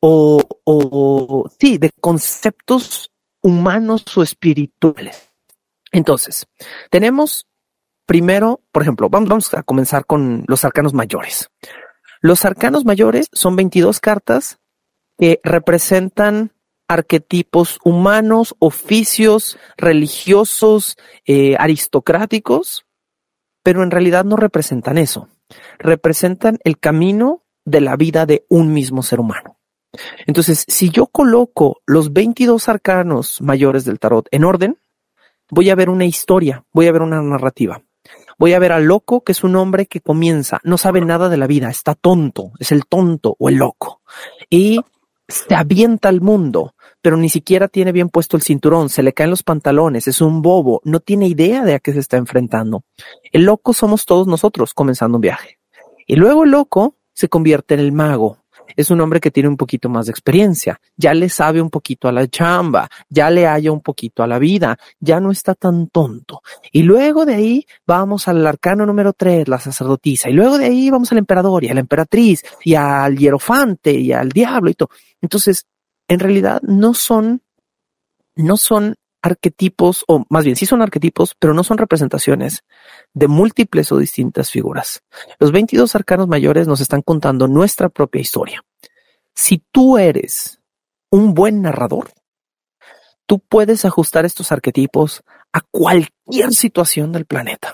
de conceptos humanos o espirituales. Entonces, tenemos primero, por ejemplo, vamos a comenzar con los arcanos mayores. Los arcanos mayores son 22 cartas que representan arquetipos humanos, oficios religiosos, aristocráticos, pero en realidad no representan eso. representan el camino de la vida de un mismo ser humano. Entonces, si yo coloco los 22 arcanos mayores del tarot en orden, voy a ver una historia, voy a ver una narrativa. Voy a ver al loco, que es un hombre que comienza, no sabe nada de la vida, está tonto, es el tonto o el loco. Y se avienta al mundo, pero ni siquiera tiene bien puesto el cinturón, se le caen los pantalones, es un bobo, no tiene idea de a qué se está enfrentando. El loco somos todos nosotros comenzando un viaje. Y luego el loco se convierte en el mago. Es un hombre que tiene un poquito más de experiencia, ya le sabe un poquito a la chamba, ya le halla un poquito a la vida, ya no está tan tonto. Y luego de ahí vamos al arcano número 3, la sacerdotisa, y luego de ahí vamos al emperador y a la emperatriz y al hierofante y al diablo y todo. Entonces, en realidad no son arquetipos, o más bien sí son arquetipos, pero no son representaciones de múltiples o distintas figuras. Los 22 arcanos mayores nos están contando nuestra propia historia. Si tú eres un buen narrador, tú puedes ajustar estos arquetipos a cualquier situación del planeta.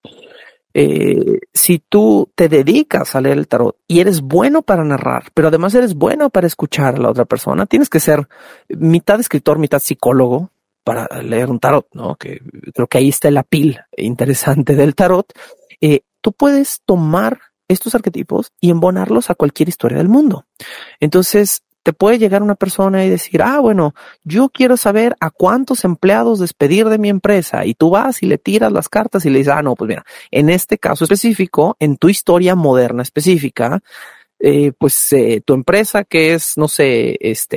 Si tú te dedicas a leer el tarot y eres bueno para narrar, pero además eres bueno para escuchar a la otra persona, tienes que ser mitad escritor, mitad psicólogo para leer un tarot, ¿no? Que creo que ahí está el apil interesante del tarot. Tú puedes tomar estos arquetipos y embonarlos a cualquier historia del mundo. Entonces, te puede llegar una persona y decir, bueno, yo quiero saber a cuántos empleados despedir de mi empresa. Y tú vas y le tiras las cartas y le dices, no, pues mira, en este caso específico, en tu historia moderna específica, tu empresa que es, no sé,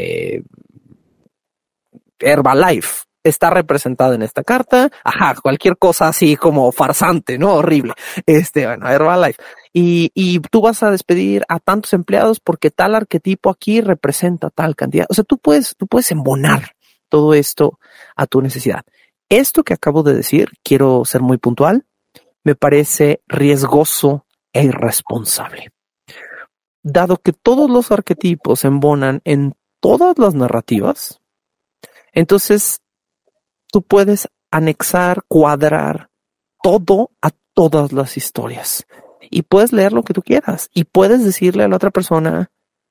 Herbalife, está representada en esta carta. Cualquier cosa así como farsante, ¿no? Horrible. Herbalife. Y tú vas a despedir a tantos empleados porque tal arquetipo aquí representa tal cantidad. O sea, tú puedes embonar todo esto a tu necesidad. Esto que acabo de decir, quiero ser muy puntual, me parece riesgoso e irresponsable. Dado que todos los arquetipos se embonan en todas las narrativas, entonces tú puedes anexar, cuadrar todo a todas las historias y puedes leer lo que tú quieras y puedes decirle a la otra persona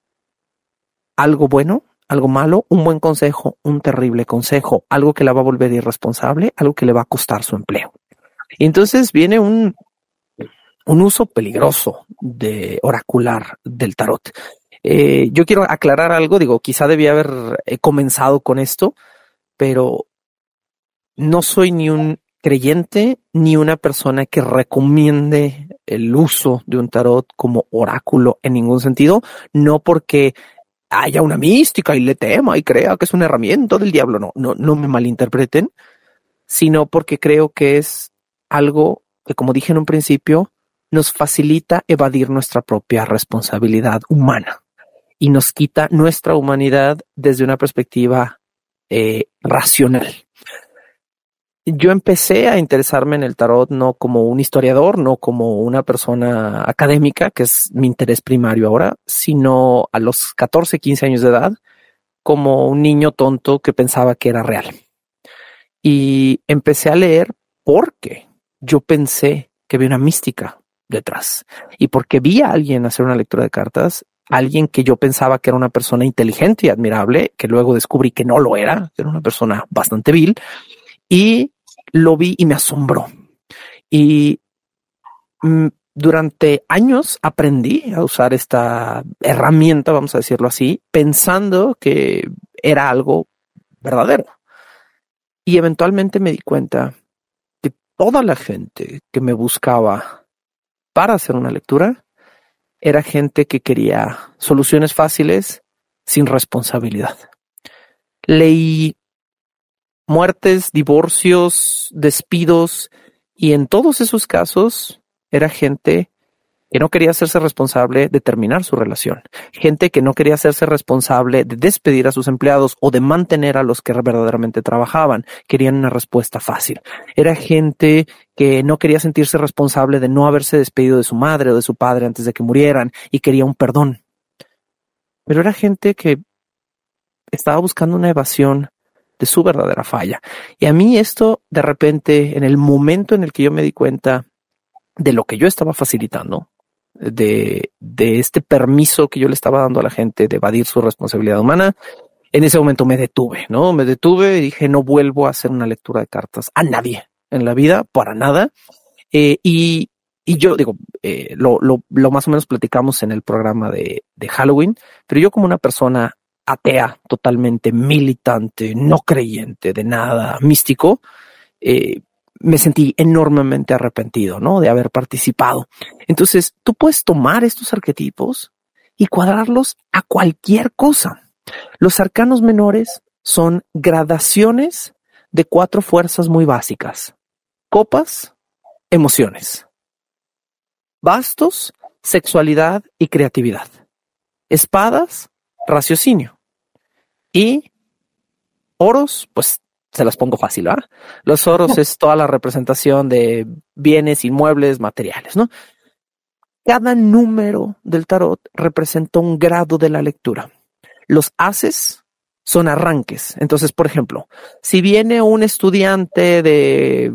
algo bueno, algo malo, un buen consejo, un terrible consejo, algo que la va a volver irresponsable, algo que le va a costar su empleo. Y entonces viene un uso peligroso de oracular del tarot. Yo quiero aclarar algo, quizá debía haber comenzado con esto, pero no soy ni un creyente ni una persona que recomiende el uso de un tarot como oráculo en ningún sentido, no porque haya una mística y le tema y crea que es una herramienta del diablo, no me malinterpreten, sino porque creo que es algo que, como dije en un principio, nos facilita evadir nuestra propia responsabilidad humana y nos quita nuestra humanidad desde una perspectiva racional. Yo empecé a interesarme en el tarot no como un historiador, no como una persona académica, que es mi interés primario ahora, sino a los 14, 15 años de edad, como un niño tonto que pensaba que era real. Y empecé a leer porque yo pensé que había una mística detrás y porque vi a alguien hacer una lectura de cartas, alguien que yo pensaba que era una persona inteligente y admirable, que luego descubrí que no lo era una persona bastante vil, y lo vi y me asombró. Y durante años aprendí a usar esta herramienta, vamos a decirlo así, pensando que era algo verdadero. Y eventualmente me di cuenta que toda la gente que me buscaba para hacer una lectura era gente que quería soluciones fáciles sin responsabilidad. Leí muertes, divorcios, despidos, y en todos esos casos era gente que no quería hacerse responsable de terminar su relación, gente que no quería hacerse responsable de despedir a sus empleados o de mantener a los que verdaderamente trabajaban, querían una respuesta fácil. Era gente que no quería sentirse responsable de no haberse despedido de su madre o de su padre antes de que murieran y quería un perdón. Pero era gente que estaba buscando una evasión de su verdadera falla. Y a mí esto, de repente, en el momento en el que yo me di cuenta de lo que yo estaba facilitando, de este permiso que yo le estaba dando a la gente de evadir su responsabilidad humana, en ese momento me detuve, ¿no? Me detuve y dije, no vuelvo a hacer una lectura de cartas a nadie en la vida, para nada. Y yo digo, lo más o menos platicamos en el programa de Halloween, pero yo como una persona atea, totalmente militante, no creyente de nada místico, me sentí enormemente arrepentido, ¿no? De haber participado. Entonces, tú puedes tomar estos arquetipos y cuadrarlos a cualquier cosa. Los arcanos menores son gradaciones de 4 fuerzas muy básicas. Copas, emociones. Bastos, sexualidad y creatividad. Espadas, raciocinio. Y oros, pues se las pongo fácil, ¿verdad? Los oros es toda la representación de bienes inmuebles, materiales, ¿no? Cada número del tarot representa un grado de la lectura. Los ases son arranques. Entonces, por ejemplo, si viene un estudiante de,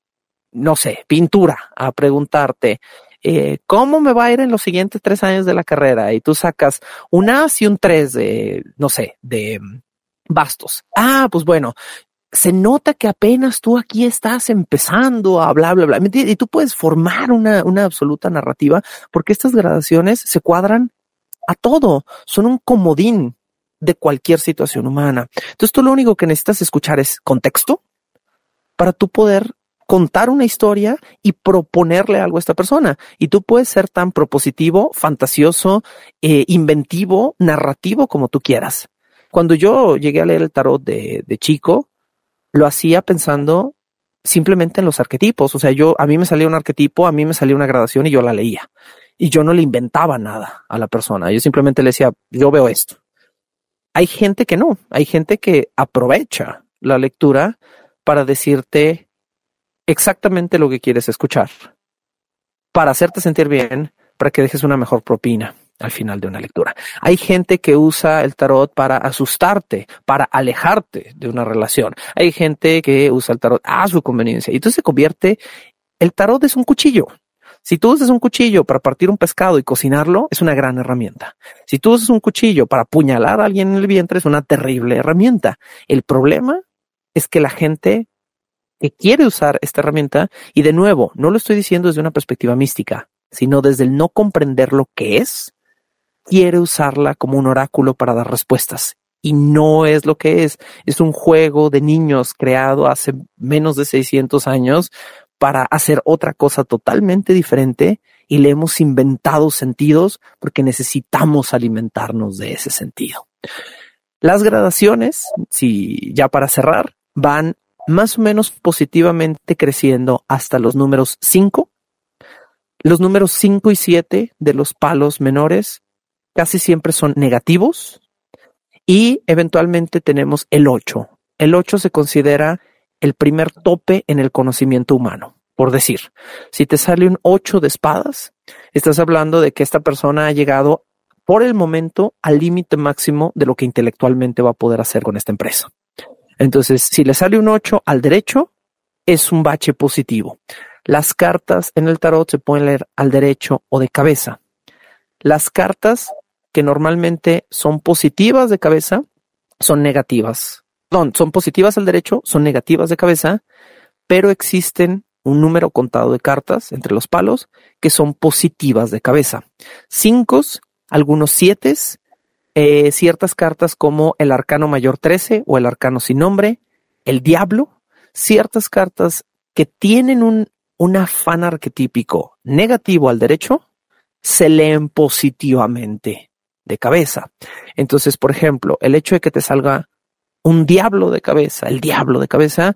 no sé, pintura a preguntarte, ¿cómo me va a ir en los siguientes 3 años de la carrera? Y tú sacas un as y un 3 de, no sé, de bastos. Ah, pues bueno, se nota que apenas tú aquí estás empezando a bla, bla, bla. Y tú puedes formar una absoluta narrativa porque estas gradaciones se cuadran a todo. Son un comodín de cualquier situación humana. Entonces tú lo único que necesitas escuchar es contexto para tú poder contar una historia y proponerle algo a esta persona. Y tú puedes ser tan propositivo, fantasioso, inventivo, narrativo como tú quieras. Cuando yo llegué a leer el tarot de chico, lo hacía pensando simplemente en los arquetipos. O sea, a mí me salía un arquetipo, a mí me salía una gradación y yo la leía. Y yo no le inventaba nada a la persona. Yo simplemente le decía, yo veo esto. Hay gente que no. Hay gente que aprovecha la lectura para decirte exactamente lo que quieres escuchar, para hacerte sentir bien, para que dejes una mejor propina al final de una lectura. Hay gente que usa el tarot para asustarte, para alejarte de una relación. Hay gente que usa el tarot a su conveniencia. Y entonces se convierte, el tarot es un cuchillo. Si tú usas un cuchillo para partir un pescado y cocinarlo, es una gran herramienta. Si tú usas un cuchillo para apuñalar a alguien en el vientre, es una terrible herramienta. El problema es que la gente que quiere usar esta herramienta, y de nuevo, no lo estoy diciendo desde una perspectiva mística, sino desde el no comprender lo que es, quiere usarla como un oráculo para dar respuestas. Y no es lo que es. Es un juego de niños creado hace menos de 600 años para hacer otra cosa totalmente diferente, y le hemos inventado sentidos porque necesitamos alimentarnos de ese sentido. Las gradaciones, si ya para cerrar, van más o menos positivamente creciendo hasta los números 5. Los números 5 y 7 de los palos menores casi siempre son negativos, y eventualmente tenemos el 8. El 8 se considera el primer tope en el conocimiento humano. Por decir, si te sale un 8 de espadas, estás hablando de que esta persona ha llegado por el momento al límite máximo de lo que intelectualmente va a poder hacer con esta empresa. Entonces, si le sale un 8 al derecho, es un bache positivo. Las cartas en el tarot se pueden leer al derecho o de cabeza. Las cartas que normalmente son positivas de cabeza son negativas. Perdón, son positivas al derecho, son negativas de cabeza, pero existen un número contado de cartas entre los palos que son positivas de cabeza. 5, algunos 7, ciertas cartas como el arcano mayor 13 o el arcano sin nombre, el diablo, ciertas cartas que tienen un afán arquetípico negativo al derecho, se leen positivamente de cabeza. Entonces, por ejemplo, el hecho de que te salga un diablo de cabeza, el diablo de cabeza,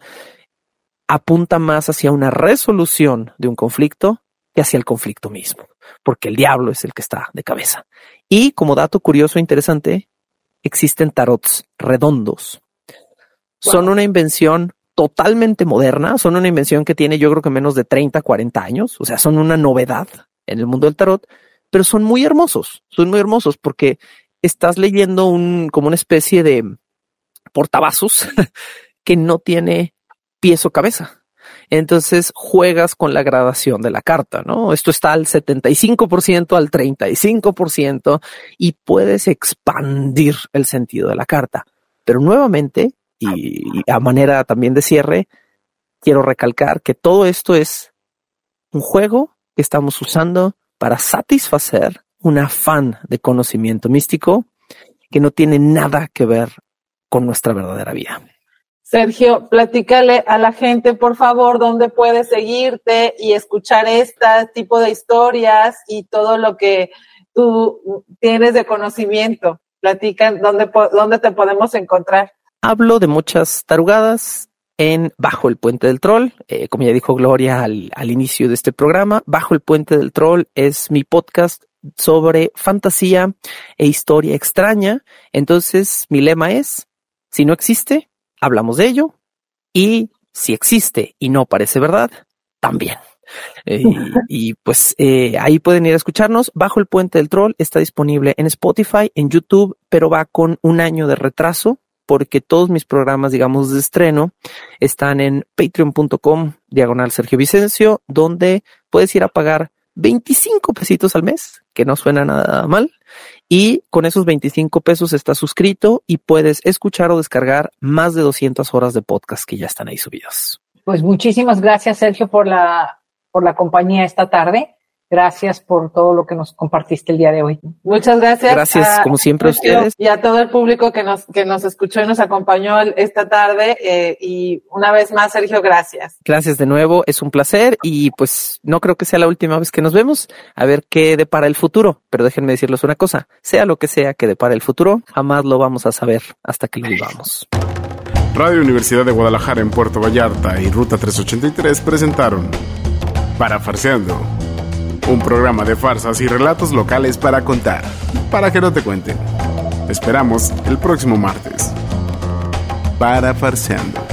apunta más hacia una resolución de un conflicto que hacia el conflicto mismo, porque el diablo es el que está de cabeza. Y como dato curioso e interesante, existen tarots redondos. Wow. Son una invención totalmente moderna, son una invención que tiene yo creo que menos de 30, 40 años, o sea, son una novedad en el mundo del tarot, pero son muy hermosos porque estás leyendo como una especie de portavasos que no tiene pies o cabeza. Entonces juegas con la gradación de la carta, ¿no? Esto está al 75%, al 35% y puedes expandir el sentido de la carta. Pero nuevamente, y a manera también de cierre, quiero recalcar que todo esto es un juego que estamos usando para satisfacer un afán de conocimiento místico que no tiene nada que ver con nuestra verdadera vida. Sergio, platícale a la gente, por favor, dónde puedes seguirte y escuchar este tipo de historias y todo lo que tú tienes de conocimiento. Platican dónde te podemos encontrar. Hablo de muchas tarugadas en Bajo el Puente del Troll. Como ya dijo Gloria al inicio de este programa, Bajo el Puente del Troll es mi podcast sobre fantasía e historia extraña. Entonces, mi lema es, si no existe, hablamos de ello, y si existe y no parece verdad, también. Pues ahí pueden ir a escucharnos. Bajo el Puente del Troll está disponible en Spotify, en YouTube, pero va con un año de retraso porque todos mis programas, digamos, de estreno están en patreon.com/Sergio Vicencio, donde puedes ir a pagar 25 pesitos al mes, que no suena nada mal. Y con esos 25 pesos estás suscrito y puedes escuchar o descargar más de 200 horas de podcast que ya están ahí subidos. Pues muchísimas gracias, Sergio, por la compañía esta tarde. Gracias por todo lo que nos compartiste el día de hoy. Muchas gracias. Gracias, como siempre, a ustedes. Y a todo el público que nos escuchó y nos acompañó esta tarde. Y una vez más, Sergio, gracias. Gracias de nuevo, es un placer y pues no creo que sea la última vez que nos vemos. A ver qué depara el futuro. Pero déjenme decirles una cosa, sea lo que sea que depara el futuro, jamás lo vamos a saber hasta que lo vivamos. Radio Universidad de Guadalajara en Puerto Vallarta y Ruta 383 presentaron Parafarseando, un programa de farsas y relatos locales para contar, para que no te cuenten. Te esperamos el próximo martes. Parafarseando.